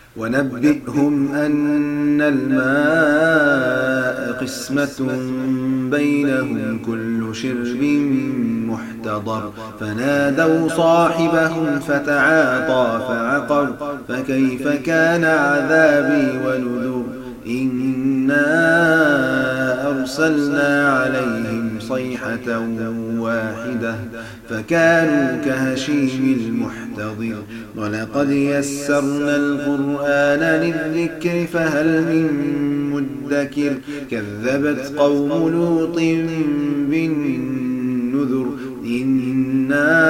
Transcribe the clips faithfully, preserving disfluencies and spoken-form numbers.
ونبئهم أن الماء قسمة بينهم كل شرب محتضر فنادوا صاحبهم فتعاطى فعقر فكيف كان عذابي ونذر إنا أرسلنا عليهم صيحة واحدة فكانوا كهشيم المحتضر ولقد يسرنا القرآن للذكر فهل من مدكر كذبت قوم لوط بالنذر إنا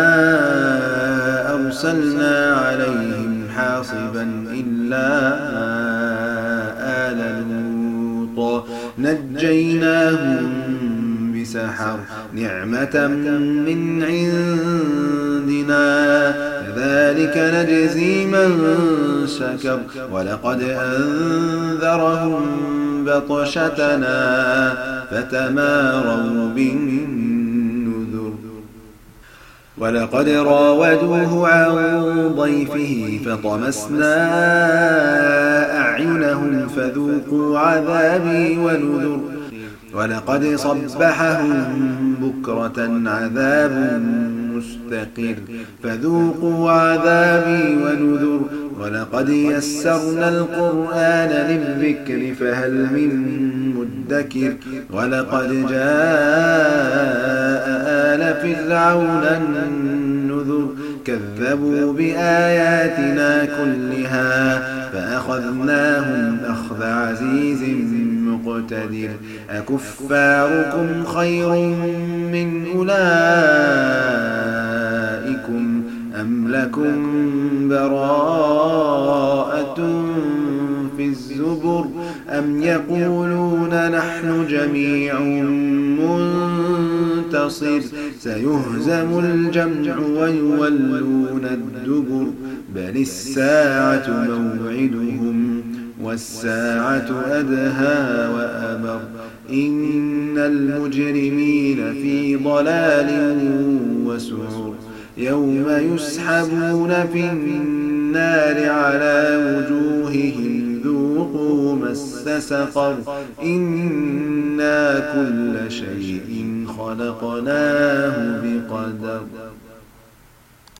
أرسلنا عليهم حاصبا إلا آل لوط نجيناهم بسحر نعمة من عندنا كذلك نجزي من شكر ولقد أنذرهم بطشتنا فتماروا بالنذر ولقد راودوه عن ضيفه فطمسنا أعينهم فذوقوا عذابي ونذر ولقد صبحهم بكرة عذاب مستقر فذوقوا عذابي ونذر ولقد يسرنا القرآن للذكر فهل من مدكر ولقد جاء آل فرعون النذر كذبوا بآياتنا كلها فأخذناهم أخذ عزيز مقتدر أكفاركم خير من أولئكم أم لكم براءة في الزبر أم يقولون نحن جميع منتصر سيهزم الجمع ويولون الدبر بل الساعة موعدهم والساعة أدهى وأمر إن المجرمين في ضلال وسعر يوم يسحبون في النار على وجوههم ذوقوا مس سقر إنا كل شيء خلقناه بقدر.